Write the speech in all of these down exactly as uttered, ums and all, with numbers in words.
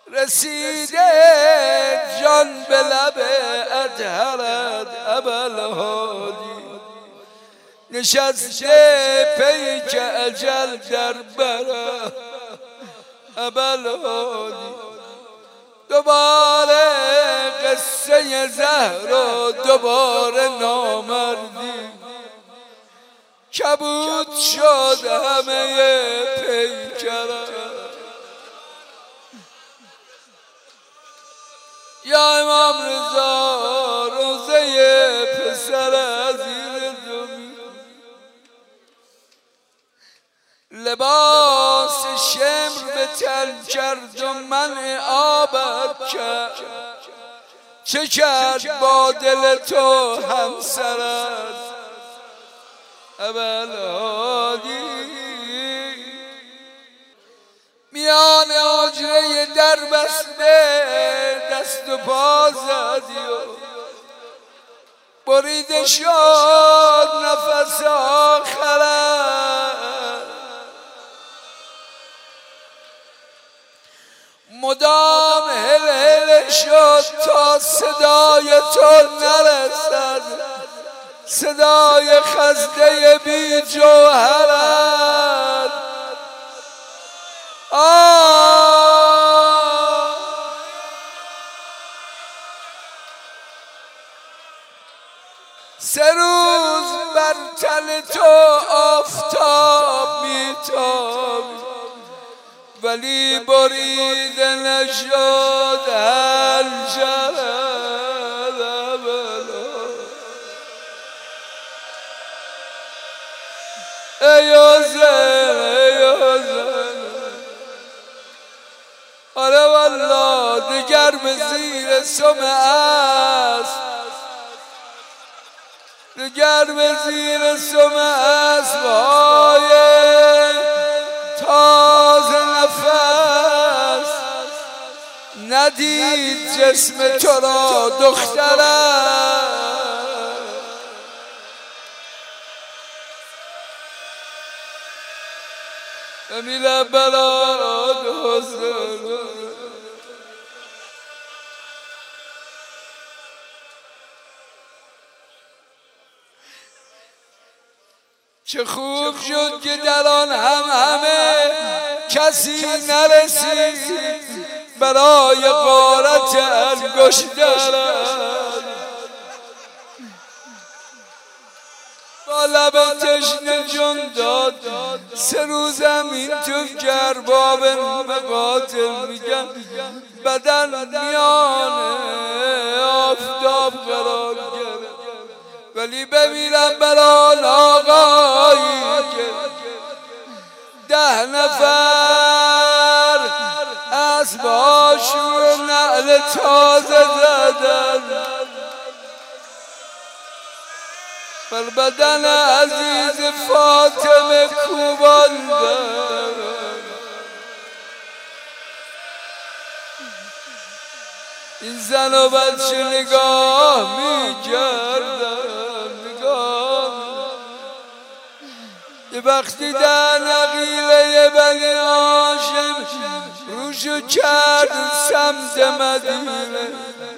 رسیده جان به لب اطهرت ابوالهادی، نشسته پیک اجل در بره ابوالهادی. دوباره قصه زهرا، دوباره نامردی، کبود شد همه پیکره. یا امام رضا روزه پسر عزیز زمین، لباس شمر به تن کرد و منع آبت کرد، چه کرد با دل تو همسرت ابوالهادی؟ میان حجره در بسته دست و پا زدی و بریده شد نفس آخرت، مدام هل هل شد تا صدای تو نرسد، صدای خزده بی جوهرت. آه سه روز بر تن تو آفتاب میتابید، ولی بریده نشد حنجرت. ای حسین ای حسین، آره والله دیگر به زیر سم است، دیگر به زیر سم اسبهای تازه نفس ندید جسم تو را دخترم. بمیره برات حسین، چه خوب شد که در آن هم همه کسی نرسید برای غارت انگشترت. با لب تشنه جون داد سه روزم این تو گرباب مقاتل میگن، بدن میان آفتاب قرار گرفت. ولی بمیرم بران آقایی که ده نفر اسباشون نعل تازه زدن، بر بدن عزیز فاطمه کوباندن. این زن و بچه نگاه میکردن، نگاه یه وقتی در نقیله بنی هاشم روشو کرد سمت مدینه،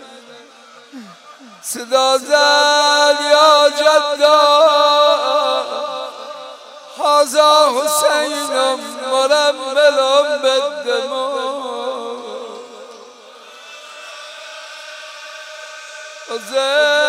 صدا زد یا جدا هذا حسین مرمل بالدماء. حسین